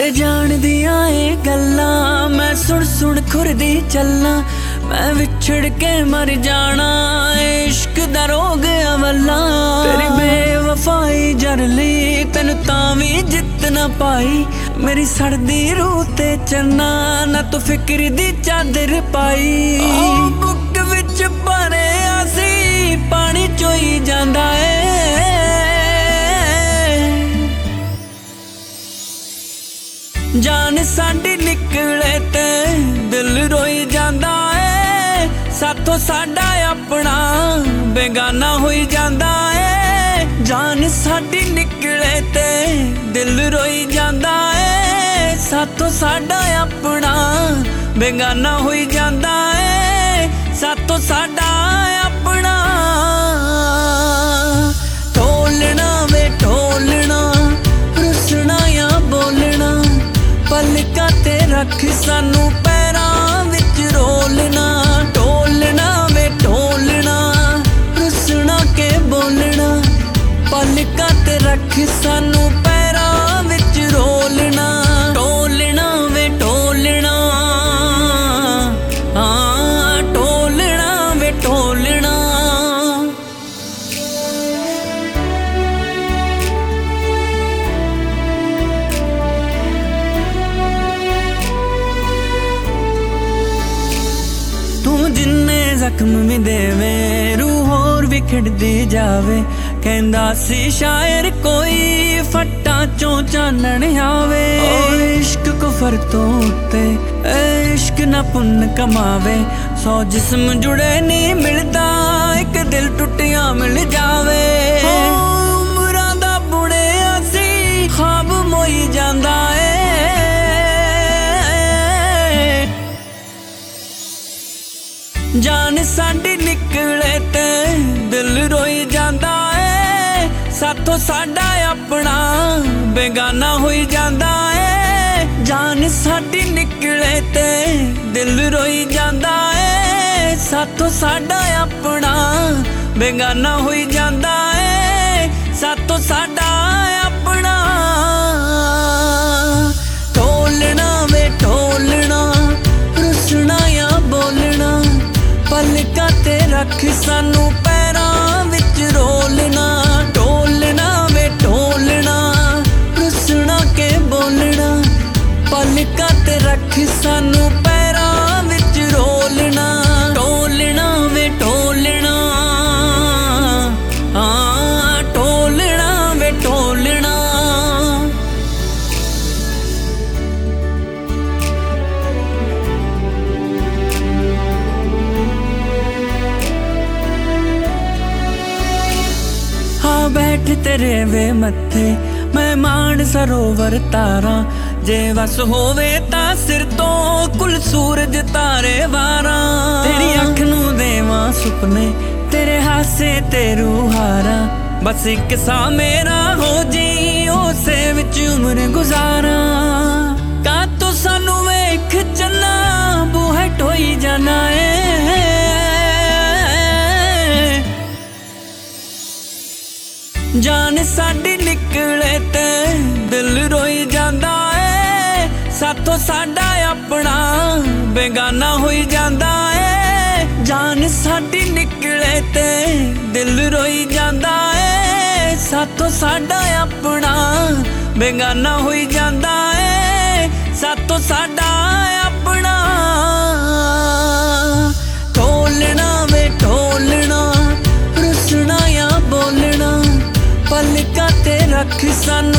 ਸਾਰੇ ਜਾਣਦੀਆਂ ਏ ਗੱਲਾਂ, ਮੈਂ ਸੁਣ ਸੁਣ ਖੁਰਦੀ ਚੱਲਾਂ। ਮੈਂ ਵਿਛੜ ਕੇ ਮਰ ਜਾਣਾ, ਇਸ਼ਕ ਦਾ ਰੋਗ ਅਵਲਾ। ਤੇਰੀ ਬੇਵਫਾਈ ਜਰ ਲਈ ਤੈਨੂੰ ਤਾਂ ਵੀ ਜਿੱਤ ਨਾ ਪਾਈ। ਮੇਰੀ ਸੜਦੀ ਰੂਹ ਤੇ ਚੰਨਾ, ਨਾ ਤੂੰ ਫਿਕਰ ਦੀ ਚਾਦਰ ਪਾਈ। ਬੁੱਕ ਵਿੱਚ ਭਰਿਆ ਸੀ ਪਾਣੀ ਚੋਈ ਜਾਂਦਾ ਏ। ਜਾਨ ਸਾਡੀ ਨਿਕਲੇ ਤੇ ਦਿਲ ਰੋਈ ਜਾਂਦਾ ਏ। ਸਾਥੋਂ ਸਾਡਾ ਆਪਣਾ ਬੇਗਾਨਾ ਹੋਈ ਜਾਂਦਾ ਏ। ਜਾਨ ਸਾਡੀ ਨਿਕਲੇ ਤੇ ਦਿਲ ਰੋਈ ਜਾਂਦਾ ਏ। ਸਾਥੋਂ ਸਾਡਾ ਆਪਣਾ ਬੇਗਾਨਾ ਹੋਈ ਜਾਂਦਾ ਏ। ਸਾਥੋਂ ਸਾਡਾ ਆਪਣਾ। ਢੋਲਣਾ ਵੇ ਢੋਲਣਾ, ਰੁੱਸਣਾ ਜਾਂ ਬੋਲਣਾ, ਪਲਕਾਂ ਤੇ ਰੱਖ ਸਾਨੂੰ ਪੈਰਾਂ ਵਿੱਚ ਰੋਲਣਾ। ਢੋਲਣਾ ਵੇ ਢੋਲਣਾ, ਰੁੱਸਣਾ ਕੇ ਬੋਲਣਾ, ਪਲਕਾਂ ਤੇ ਰੱਖ ਸਾਨੂੰ ਪੈਰਾਂ ਵਿੱਚ ਰੋਲਣਾ। ਢੋਲਣਾ ਵੇ ਢੋਲਣਾ, ਹਾਂ ਢੋਲਣਾ ਵੇ ਢੋਲਣਾ। ਤੂੰ ਜਿੰਨੇ ਜ਼ਖਮ ਵੀ ਦੇਵੇਂ, ਰੂਹ ਹੋਰ ਵੀ ਖਿੜਦੀ ਜਾਵੇ। ਕਹਿੰਦਾ ਸੀ ਸ਼ਾਇਰ ਕੋਈ ਫੱਟਾਂ ਚੋਂ ਚਾਨਣ ਆਵੇ। ਇਸ਼ਕ ਕੁਫਰ ਤੋਂ ਉੱਤੇ ਇਸ਼ਕ ਨਾ ਪੁੰਨ ਕਮਾਵੇ। 100 ਜਿਸਮ ਜੁੜੇ ਨਹੀਂ ਮਿਲਦਾ, ਇੱਕ ਦਿਲ ਟੁੱਟਿਆ ਮਿਲ ਜਾਵੇ। ਉਮਰਾਂ ਦਾ ਬੁੜਿਆ ਸੀ ਖਾਬ ਮੋਈ ਜਾਂਦਾ ਏ। ਜਾਨ ਸਾਡੀ ਨਿਕਲੇ ਤੇ ਦਿਲ ਰੋਈ ਜਾਂਦਾ ਏ। ਸਾਥੋਂ ਸਾਡਾ ਆਪਣਾ ਬੇਗਾਨਾ ਹੋਈ ਜਾਂਦਾ ਏ। ਜਾਨ ਸਾਡੀ ਨਿਕਲੇ ਤੇ ਦਿਲ ਰੋਈ ਜਾਂਦਾ ਏ। ਸਾਥੋਂ ਸਾਡਾ ਆਪਣਾ ਬੇਗਾਨਾ ਹੋਈ ਜਾਂਦਾ ਏ। ਸਾਥੋਂ ਸਾਡਾ ਆਪਣਾ। ਢੋਲਣਾ ਵੇ ਢੋਲਣਾ, ਰੁੱਸਣਾ ਜਾਂ ਬੋਲਣਾ, ਪਲਕਾਂ ਤੇ ਰੱਖ ਸਾਨੂੰ ਪੈਰਾਂ ਵਿੱਚ ਰੋਲਣਾ। ਢੋਲਣਾ ਵੇ ਢੋਲਣਾ, ਰੁੱਸਣਾ ਕੇ ਬੋਲਣਾ, ਪਲਕਾਂ ਤੇ ਰੱਖ ਸਾਨੂੰ ਪੈਰਾਂ ਵਿੱਚ ਰੋਲਣਾ। ਢੋਲਣਾ ਵੇ ਢੋਲਣਾ, ਹਾਂ ਢੋਲਣਾ ਵੇ ਢੋਲਣਾ। ਬੈਠ ਤੇਰੇ ਵੇ ਮੱਥੇ ਮਹਿਮਾਨ ਸਰੋਵਰ ਤਾਰਾਂ। ਜੇ ਵਸ ਹੋਵੇ ਤਾਂ ਸਿਰ ਤੋਂ ਕੁਲ ਸੂਰਜ ਤਾਰੇ ਵਾਰਾਂ। ਤੇਰੀ ਅੱਖ ਨੂੰ ਦੇਵਾਂ ਸੁਪਨੇ, ਤੇਰੇ ਹਾਸੇ ਤੇ ਰੂਹਾਰਾਂ। ਬਸ ਇੱਕ ਸਾ ਮੇਰਾ ਹੋ ਜੀ, ਉਸੇ ਵਿੱਚ ਉਮਰ ਗੁਜ਼ਾਰਾਂ। ਕਾਤੋਂ ਸਾਨੂੰ ਵੇਖ ਚੰਨਾ ਬੂਹੇ ਢੋਈ ਜਾਣਾ ਏ। ਜਾਨ ਸਾਡੀ ਨਿਕਲੇ ਤੇ ਦਿਲ ਰੋਈ ਜਾਂਦਾ ਏ। ਸਾਥੋਂ ਸਾਡਾ ਆਪਣਾ ਬੇਗਾਨਾ ਹੋਈ ਜਾਂਦਾ ਏ। ਜਾਨ ਸਾਡੀ ਨਿਕਲੇ ਤੇ ਦਿਲ ਰੋਈ ਜਾਂਦਾ ਏ। ਸਾਥੋਂ ਸਾਡਾ ਆਪਣਾ ਬੇਗਾਨਾ ਹੋਈ ਜਾਂਦਾ ਏ। ਸਾਥੋਂ ਸਾਡਾ ਆਪਣਾ। ਢੋਲਣਾ ਵੇ ਢੋਲਣਾ, ਰੁੱਸਣਾ ਜਾਂ ਬੋਲਣਾ, ਪਲਕਾਂ ਤੇ ਰੱਖ ਸਾਨੂੰ